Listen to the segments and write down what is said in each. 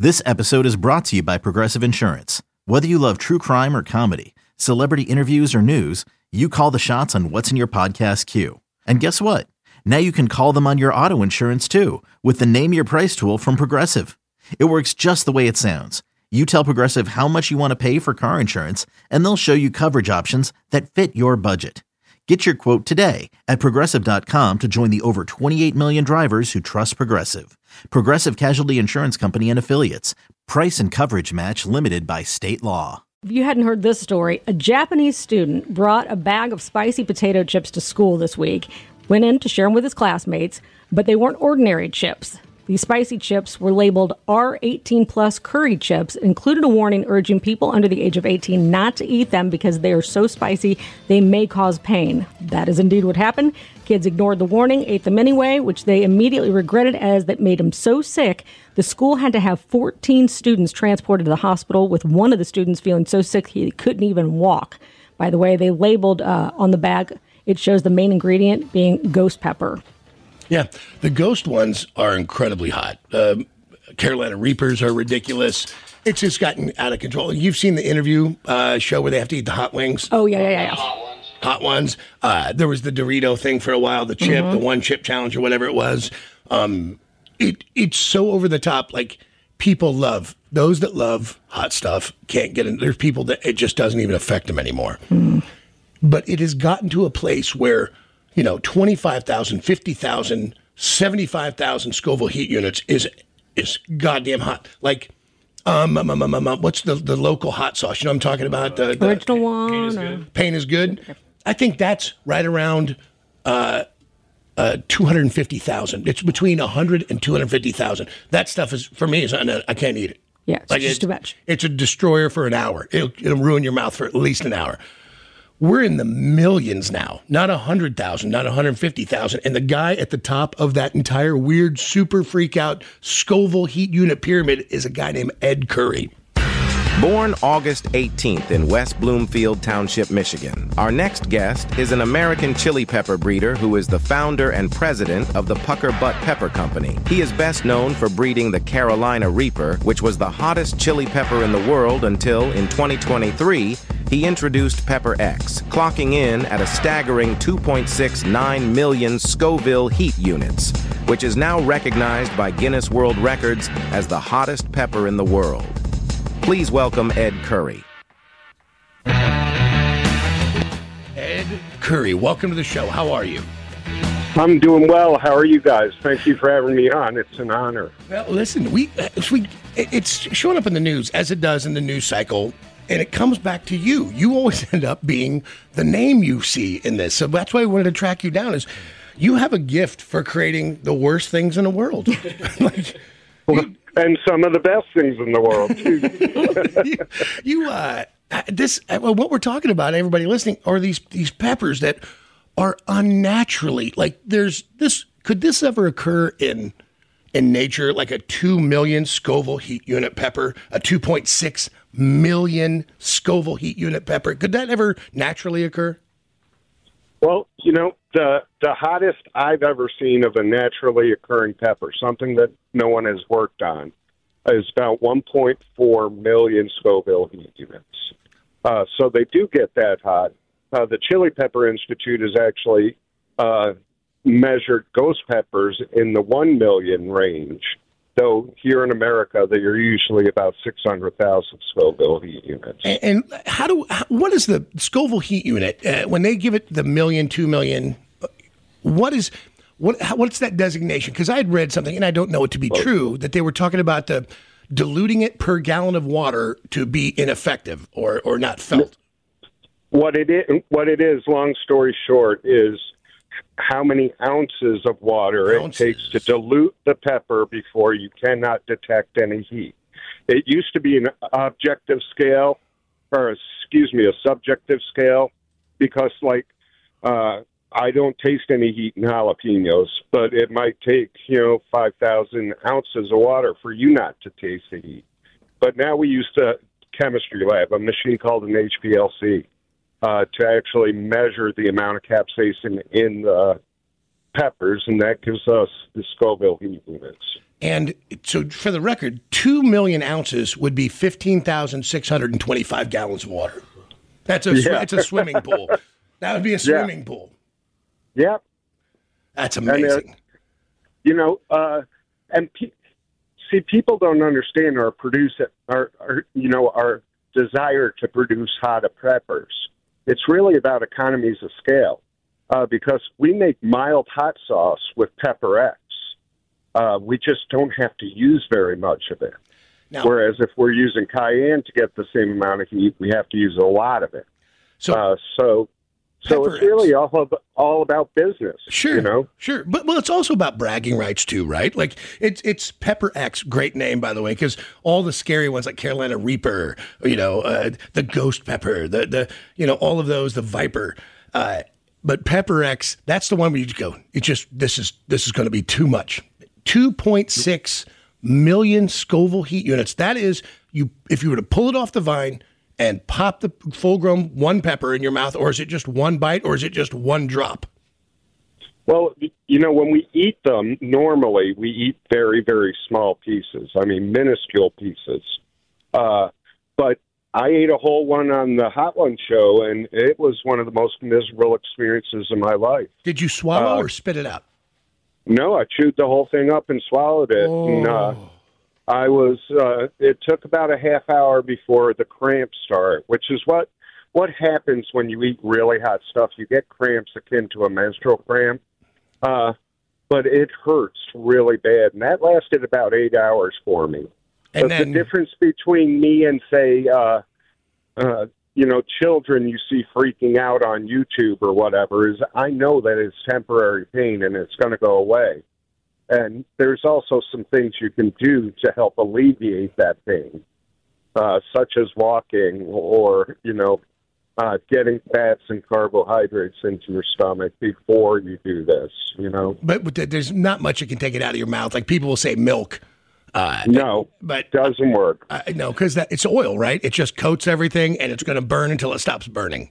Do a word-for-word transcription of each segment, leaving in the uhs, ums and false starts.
This episode is brought to you by Progressive Insurance. Whether you love true crime or comedy, celebrity interviews or news, you call the shots on what's in your podcast queue. And guess what? Now you can call them on your auto insurance too with the Name Your Price tool from Progressive. It works just the way it sounds. You tell Progressive how much you want to pay for car insurance, and they'll show you coverage options that fit your budget. Get your quote today at Progressive dot com to join the over twenty-eight million drivers who trust Progressive. Progressive Casualty Insurance Company and Affiliates. Price and coverage match limited by state law. If you hadn't heard this story, a Japanese student brought a bag of spicy potato chips to school this week, went in to share them with his classmates, but they weren't ordinary chips. These spicy chips were labeled R eighteen plus curry chips, included a warning urging people under the age of eighteen not to eat them because they are so spicy they may cause pain. That is indeed what happened. Kids ignored the warning, ate them anyway, which they immediately regretted as that made them so sick. The school had to have fourteen students transported to the hospital, with one of the students feeling so sick he couldn't even walk. By the way, they labeled uh, on the bag, it shows the main ingredient being ghost pepper. Yeah, the ghost ones are incredibly hot. Um, Carolina Reapers are ridiculous. It's just gotten out of control. You've seen the interview uh, show where they have to eat the hot wings. Oh, yeah, yeah, yeah. Hot ones. Hot ones. Uh, there was the Dorito thing for a while, the chip, mm-hmm. the one chip challenge or whatever it was. Um, it It's so over the top. Like, people love, those that love hot stuff can't get in. There's people that it just doesn't even affect them anymore. Mm. But it has gotten to a place where, you know, twenty-five thousand, fifty thousand, seventy-five thousand Scoville heat units is is goddamn hot. Like, um, um, um, um, um, what's the, the local hot sauce? You know what I'm talking about? The, the Original one. Pain is good. Pain is good. I think that's right around uh, uh, two hundred fifty thousand. It's between one hundred and two hundred fifty thousand. That stuff is, for me, is I can't eat it. Yeah, it's like just it, too much. It's a destroyer for an hour. It'll, it'll ruin your mouth for at least an hour. We're in the millions now, not one hundred thousand, not one hundred fifty thousand. And the guy at the top of that entire weird, super freak out Scoville heat unit pyramid is a guy named Ed Curry. Born August eighteenth in West Bloomfield Township, Michigan, our next guest is an American chili pepper breeder who is the founder and president of the Pucker Butt Pepper Company. He is best known for breeding the Carolina Reaper, which was the hottest chili pepper in the world until, in twenty twenty-three, he introduced Pepper X, clocking in at a staggering two point six nine million Scoville heat units, which is now recognized by Guinness World Records as the hottest pepper in the world. Please welcome Ed Curry. Ed Curry, welcome to the show. How are you? I'm doing well. How are you guys? Thank you for having me on. It's an honor. Well, listen, we we it's showing up in the news, as it does in the news cycle, and it comes back to you. You always end up being the name you see in this. So that's why I wanted to track you down, is you have a gift for creating the worst things in the world. like, you, and some of the best things in the world, too. you, you uh, this, well, what we're talking about, everybody listening, are these these peppers that are unnaturally, like, there's this, could this ever occur in in nature, like a two million Scoville heat unit pepper, a two point six million Scoville heat unit pepper? Could that ever naturally occur? Well, you know, the the hottest I've ever seen of a naturally occurring pepper, something that no one has worked on, is about one point four million Scoville heat units. Uh, so they do get that hot. Uh, the Chili Pepper Institute has actually uh, measured ghost peppers in the one million range, though here in America they are usually about six hundred thousand Scoville heat units. And, and how do how, what is the Scoville heat unit uh, when they give it the million, two million? What is what? How, what's that designation? Because I had read something, and I don't know it to be true, that they were talking about the diluting it per gallon of water to be ineffective or or not felt. What it is, what it is, long story short, is how many ounces of water ounces. it takes to dilute the pepper before you cannot detect any heat. It used to be an objective scale, or excuse me, a subjective scale, because like uh, I don't taste any heat in jalapenos, but it might take, you know, five thousand ounces of water for you not to taste the heat. But now we use the chemistry lab, a machine called an H P L C. Uh, to actually measure the amount of capsaicin in the peppers, and that gives us the Scoville heat units. And so, for the record, two million ounces would be fifteen thousand six hundred twenty-five gallons of water. That's a, Yeah. it's a swimming pool. That would be a swimming Yeah. pool. Yeah. That's And, uh, amazing. you know, uh, and pe- see, people don't understand our produce, our, our, you know, our desire to produce hot peppers. It's really about economies of scale, uh, because we make mild hot sauce with Pepper X. Uh, we just don't have to use very much of it. Now, Whereas if we're using cayenne to get the same amount of heat, we have to use a lot of it. so Uh, so, so Pepper it's really X. all about, all about business. Sure, you know. sure, but well, it's also about bragging rights too, right? Like it's it's Pepper X, great name by the way, because all the scary ones like Carolina Reaper, you know, uh, the Ghost Pepper, the the you know all of those, the Viper, uh, but Pepper X, that's the one where you just go, it just this is this is going to be too much. Two point six million Scoville heat units. That is, you if you were to pull it off the vine and pop the full-grown one pepper in your mouth, or is it just one bite, or is it just one drop? Well, you know, when we eat them, normally we eat very, very small pieces. I mean, minuscule pieces. Uh, but I ate a whole one on the Hot One show, and it was one of the most miserable experiences of my life. Did you swallow Uh, or spit it out? No, I chewed the whole thing up and swallowed it. And, uh, I was. Uh, it took about a half hour before the cramps start, which is what what happens when you eat really hot stuff. You get cramps akin to a menstrual cramp, uh, but it hurts really bad, and that lasted about eight hours for me. And but then, the difference between me and say, uh, uh, you know, children you see freaking out on YouTube or whatever is I know that it's temporary pain and it's going to go away. And there's also some things you can do to help alleviate that pain, uh, such as walking or, you know, uh, getting fats and carbohydrates into your stomach before you do this, you know. but, but there's not much you can take it out of your mouth. Like people will say milk. Uh, No, but doesn't work. uh, no, because that it's oil, right? It just coats everything, and it's going to burn until it stops burning.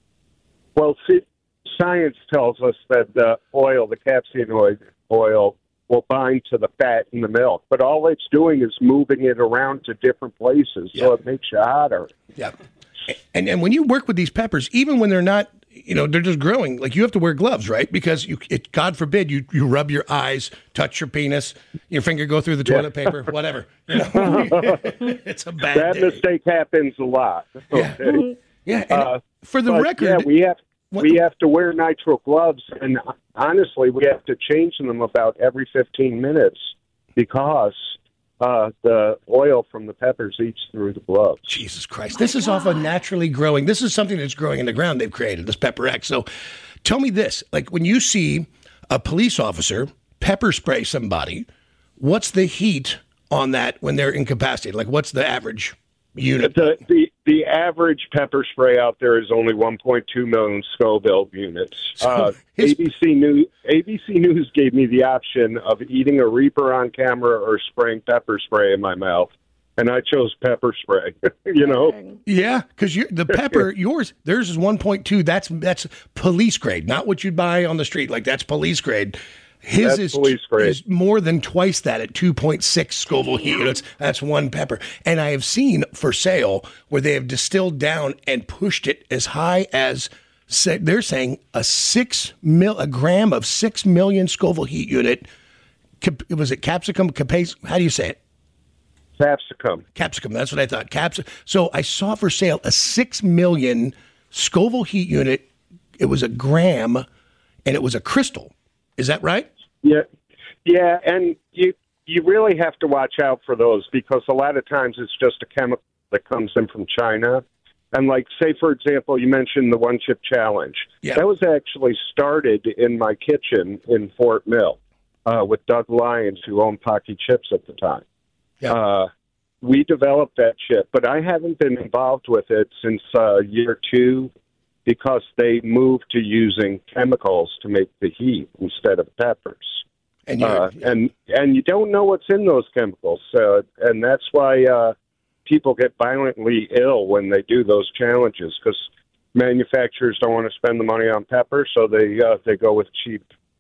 Well, see, science tells us that the oil, the capsaicin oil, will bind to the fat in the milk, but all it's doing is moving it around to different places, Yeah. so it makes you hotter. Yeah. And and when you work with these peppers, even when they're not, you know, they're just growing, like you have to wear gloves, right? Because you, it, God forbid, you you rub your eyes, touch your penis, your finger go through the toilet paper, whatever. You know? It's a bad That day. mistake happens a lot. Yeah. Okay? Yeah. And Uh, for the But, record, yeah, we have what- we have to wear nitrile gloves, and honestly, we have to change them about every fifteen minutes because uh, the oil from the peppers eats through the gloves. Jesus Christ, this is off a naturally growing. This is something that's growing in the ground. They've created this Pepper X. So, tell me this: like when you see a police officer pepper spray somebody, what's the heat on that when they're incapacitated? Like, what's the average unit? The, the the average pepper spray out there is only one point two million Scoville units. So Uh, his- A B C News A B C News gave me the option of eating a Reaper on camera or spraying pepper spray in my mouth, and I chose pepper spray. you know, Yeah, because the pepper, yours, theirs is one point two. That's that's police grade, not what you'd buy on the street. Like that's police grade. His That's is, police grade. is more than twice that at two point six Scoville heat units. That's one pepper. And I have seen for sale where they have distilled down and pushed it as high as, say, they're saying a six mil, a gram of six million Scoville heat unit. Cap, was it capsicum? Capace? How do you say it? capsicum. Capsicum. That's what I thought. Capsicum. So I saw for sale a six million Scoville heat unit. It was a gram, and it was a crystal. Is that right? Yeah, yeah, and you you really have to watch out for those because a lot of times it's just a chemical that comes in from China. And like, say for example, you mentioned the one chip challenge. Yeah. That was actually started in my kitchen in Fort Mill uh, with Doug Lyons, who owned Pocky Chips at the time. Yeah. Uh, we developed that chip, but I haven't been involved with it since uh, year two because they moved to using chemicals to make the heat instead of peppers. And you Uh, and and you don't know what's in those chemicals, uh, and that's why uh, people get violently ill when they do those challenges because manufacturers don't want to spend the money on pepper, so they uh, they go with cheap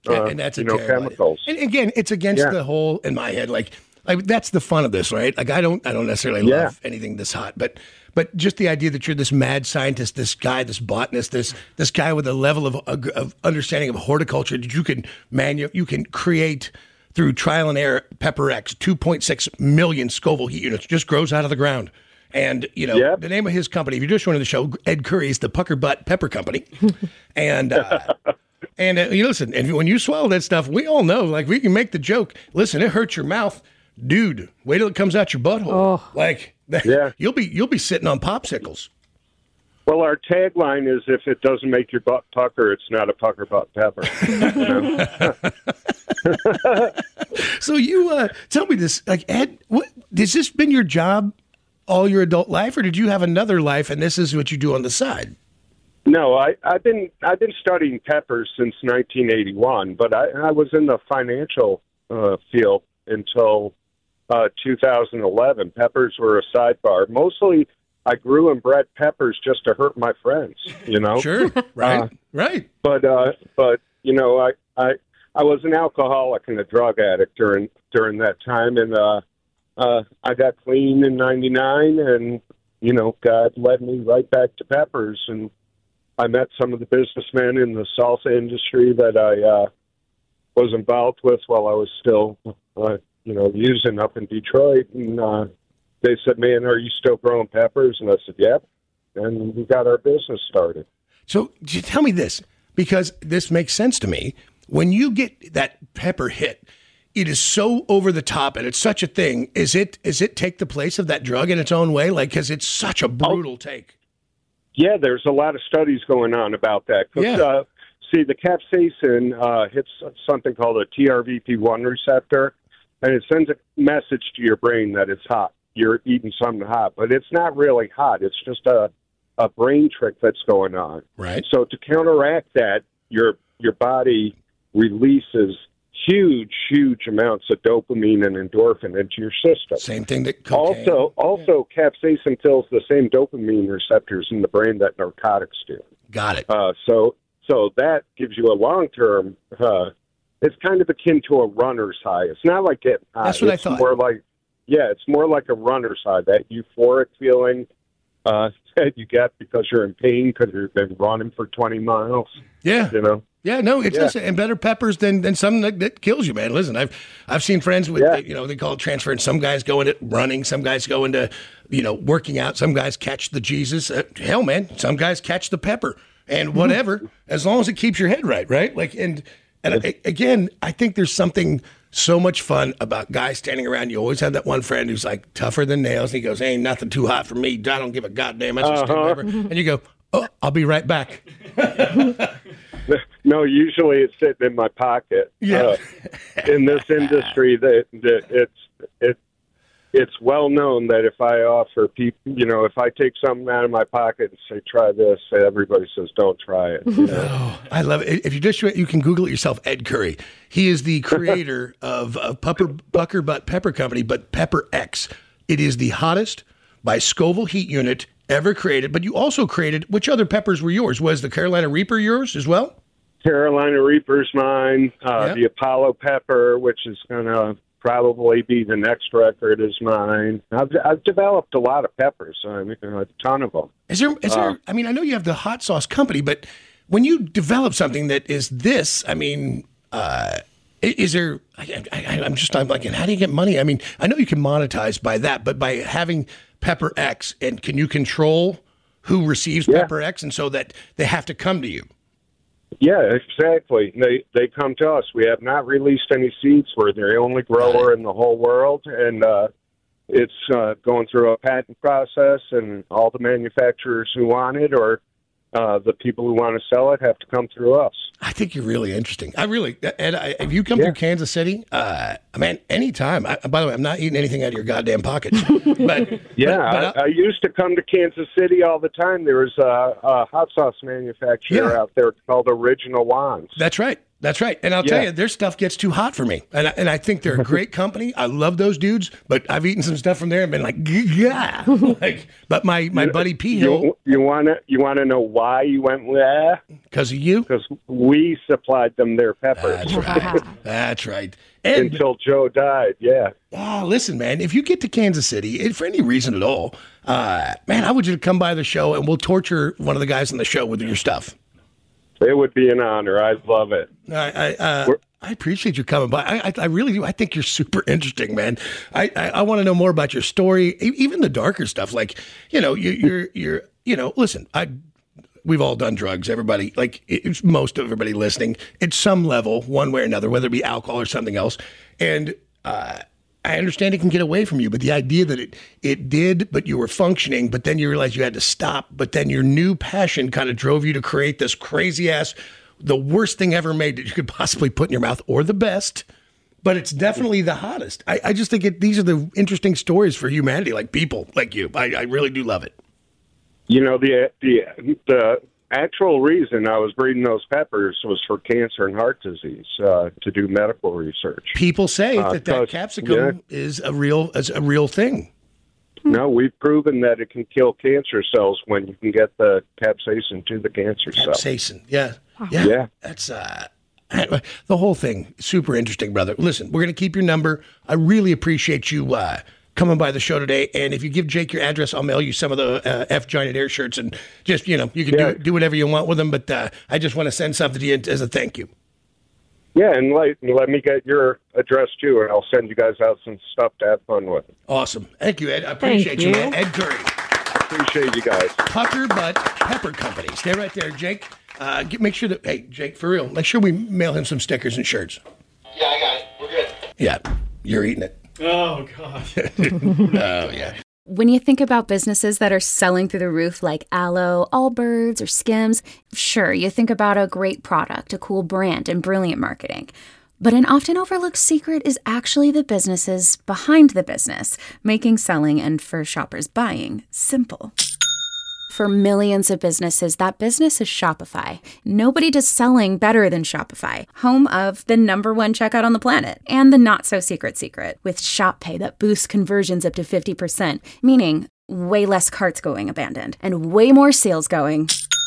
uh, and that's you a know, terrible chemicals. idea. And again, it's against Yeah. the whole, in my head, like, like that's the fun of this, right? Like I don't, I don't necessarily Yeah. love anything this hot, but, but just the idea that you're this mad scientist, this guy, this botanist, this, this guy with a level of, of understanding of horticulture that you can manu, you can create through trial and error. Pepper X, two point six million Scoville heat units, just grows out of the ground. And, you know, Yep. the name of his company, if you're just joining the show, Ed Curry is the Pucker Butt Pepper Company. and, uh, and uh, you listen, and when you swallow that stuff, we all know, like, we can make the joke. Listen, it hurts your mouth. Dude, wait till it comes out your butthole. Oh. Like, Yeah. you'll be you'll be sitting on popsicles. Well, our tagline is, if it doesn't make your butt pucker, it's not a pucker butt pepper. You know? So you uh, tell me this, like, Ed, what, has this been your job all your adult life, or did you have another life and this is what you do on the side? No, I, I've been I've been studying peppers since nineteen eighty-one, but I, I was in the financial uh, field until uh, two thousand eleven. Peppers were a sidebar. Mostly, I grew and bred peppers just to hurt my friends. You know, Sure, right, Uh, right. but uh, but you know, I, I I was an alcoholic and a drug addict during during that time, and uh, uh, I got clean in ninety-nine, and you know, God led me right back to peppers, and I met some of the businessmen in the salsa industry that I uh, was involved with while I was still, uh, you know, using up in Detroit. And uh, they said, "Man, are you still growing peppers?" And I said, "Yep." And we got our business started. So j- tell me this, because this makes sense to me. When you get that pepper hit, it is so over the top, and it's such a thing. Is it? Is it take the place of that drug in its own way? Like, because it's such a brutal take. Yeah, there's a lot of studies going on about that. 'Cause, Yeah. uh, see, the capsaicin uh, hits something called a T R V P one receptor, and it sends a message to your brain that it's hot. You're eating something hot, but it's not really hot. It's just a, a brain trick that's going on. Right. So to counteract that, your your body releases huge, huge amounts of dopamine and endorphin into your system. Same thing that cocaine. Also, also, capsaicin fills the same dopamine receptors in the brain that narcotics do. Got it. Uh, so, so that gives you a long term. Uh, it's kind of akin to a runner's high. It's not like getting high. That's what I it's thought. More like, yeah, it's more like a runner's high. That euphoric feeling uh, that you get because you're in pain because you've been running for twenty miles. Yeah. You know. Yeah, no, it's Yeah. listen, and better peppers than than something that, that kills you, man. Listen, I've I've seen friends with Yeah. you know they call it transferring. Some guys go into running, some guys go into you know working out, some guys catch the Jesus. Uh, hell, man, some guys catch the pepper and whatever, as long as it keeps your head right, right? Like and and I, again, I think there's something so much fun about guys standing around. You always have that one friend who's like tougher than nails. And he goes, "Ain't nothing too hot for me. I don't give a goddamn." That's just Uh-huh. pepper. And you go, "Oh, I'll be right back." No, usually it's sitting in my pocket. Yeah. Uh, in this industry, that, that it's it it's well known that if I offer people, you know, if I take something out of my pocket and say try this, everybody says don't try it. You know? I love it. If you just you can Google it yourself, Ed Curry. He is the creator of, of Pupper, Pucker Butt Pepper Company, but Pepper X. It is the hottest by Scoville heat unit ever created. But you also created, which other peppers were yours? Was the Carolina Reaper yours as well? Carolina Reaper's mine. Uh, Yeah. The Apollo Pepper, which is going to probably be the next record, is mine. I've, I've developed a lot of peppers. I mean, a ton of them. Is there, is there, I mean, I know you have the hot sauce company, but when you develop something that is this, I mean, uh, i- is there, I, I, I'm just, I'm like, how do you get money? I mean, I know you can monetize by that, but by having Pepper X, and can you control who receives Yeah. Pepper X, and so that they have to come to you? Yeah, exactly. They they come to us. We have not released any seeds. We're the only grower in the whole world, and uh, it's uh, going through a patent process. And all the manufacturers who want it, or uh, the people who want to sell it, have to come through us. I think you're really interesting. I really, Ed, I, if you come Yeah. through Kansas City, uh, man, anytime. I, by the way, I'm not eating anything out of your goddamn pockets. But Yeah, but, but I, I used to come to Kansas City all the time. There was a, a hot sauce manufacturer Yeah. out there called Original Wands. that's right. That's right. And I'll Yeah. tell you, their stuff gets too hot for me. And I, and I think they're a great company. I love those dudes, but I've eaten some stuff from there and been like, yeah. like, but my, my buddy P. Hill, You, you want to you want to know why you went there? because of you. Because we supplied them their peppers That's right. That's right. And until Joe died. Yeah. ah, listen, man, if you get to Kansas City, if for any reason at all, uh, man, I want you to come by the show and we'll torture one of the guys on the show with your stuff. It would be an honor. I'd love it. I I, uh, I appreciate you coming by. I, I I really do. I think you're super interesting, man. I I, I want to know more about your story, e- even the darker stuff. Like, you know, you, you're you're you know, listen, I we've all done drugs. Everybody, like it's most of everybody listening, at some level, one way or another, whether it be alcohol or something else. And uh, I understand it can get away from you, but the idea that it it did, but you were functioning, but then you realized you had to stop, but then your new passion kind of drove you to create this crazy ass, the worst thing ever made that you could possibly put in your mouth, or the best, but it's definitely the hottest. I, I just think it, these are the interesting stories for humanity, like people like you. I, I really do love it. You know, the the the actual reason I was breeding those peppers was for cancer and heart disease, uh, to do medical research. People say Uh, that that cause- capsicum yeah. is a real is a real thing. No, we've proven that it can kill cancer cells when you can get the capsaicin to the cancer cell. Capsaicin, yeah, yeah, Yeah. That's uh, the whole thing. Super interesting, brother. Listen, we're gonna keep your number. I really appreciate you uh, coming by the show today. And if you give Jake your address, I'll mail you some of the uh, F Giant Air shirts, and just you know you can Yeah. do do whatever you want with them. But uh, I just want to send something to you as a thank you. Yeah, and let, let me get your address too, and I'll send you guys out some stuff to have fun with. Awesome. Thank you, Ed. I appreciate you, you. man. Ed Curry, Appreciate you guys. Pucker Butt Pepper Company. Stay right there, Jake. Uh, get, make sure that hey, Jake, for real, make sure we mail him some stickers and shirts. Yeah, I got it. We're good. Yeah, you're eating it. Oh, God. Oh yeah. When you think about businesses that are selling through the roof like Aloe, Allbirds, or Skims, sure, you think about a great product, a cool brand, and brilliant marketing. But an often overlooked secret is actually the businesses behind the business, making selling and for shoppers buying simple. For millions of businesses, that business is Shopify. Nobody does selling better than Shopify, home of the number one checkout on the planet, and the not-so-secret secret, with Shop Pay that boosts conversions up to fifty percent, meaning way less carts going abandoned, and way more sales going.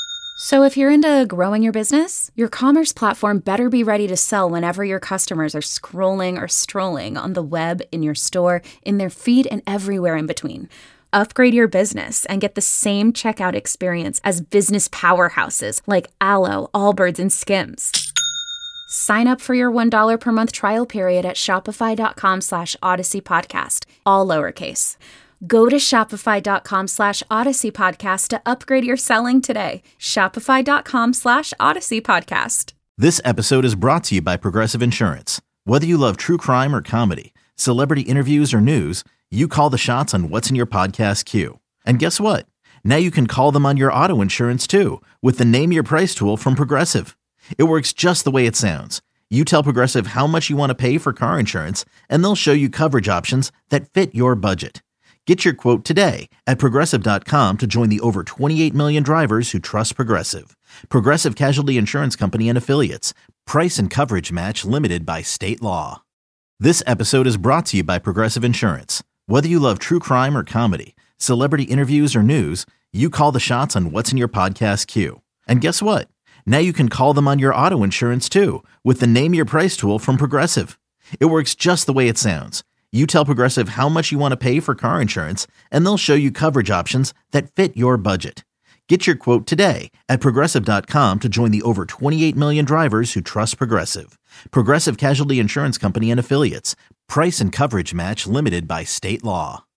So if you're into growing your business, your commerce platform better be ready to sell whenever your customers are scrolling or strolling on the web, in your store, in their feed, and everywhere in between. Upgrade your business and get the same checkout experience as business powerhouses like Aloe, Allbirds, and Skims. Sign up for your one dollar per month trial period at shopify.com slash Odyssey Podcast, all lowercase. Go to shopify.com slash Odyssey Podcast to upgrade your selling today. Shopify.com slash Odyssey Podcast. This episode is brought to you by Progressive Insurance. Whether you love true crime or comedy, celebrity interviews or news, you call the shots on what's in your podcast queue. And guess what? Now you can call them on your auto insurance too with the Name Your Price tool from Progressive. It works just the way it sounds. You tell Progressive how much you want to pay for car insurance, and they'll show you coverage options that fit your budget. Get your quote today at Progressive dot com to join the over twenty-eight million drivers who trust Progressive. Progressive Casualty Insurance Company and Affiliates. Price and coverage match limited by state law. This episode is brought to you by Progressive Insurance. Whether you love true crime or comedy, celebrity interviews or news, you call the shots on what's in your podcast queue. And guess what? Now you can call them on your auto insurance too with the Name Your Price tool from Progressive. It works just the way it sounds. You tell Progressive how much you want to pay for car insurance, and they'll show you coverage options that fit your budget. Get your quote today at Progressive dot com to join the over twenty-eight million drivers who trust Progressive. Progressive Casualty Insurance Company and Affiliates. Price and coverage match limited by state law.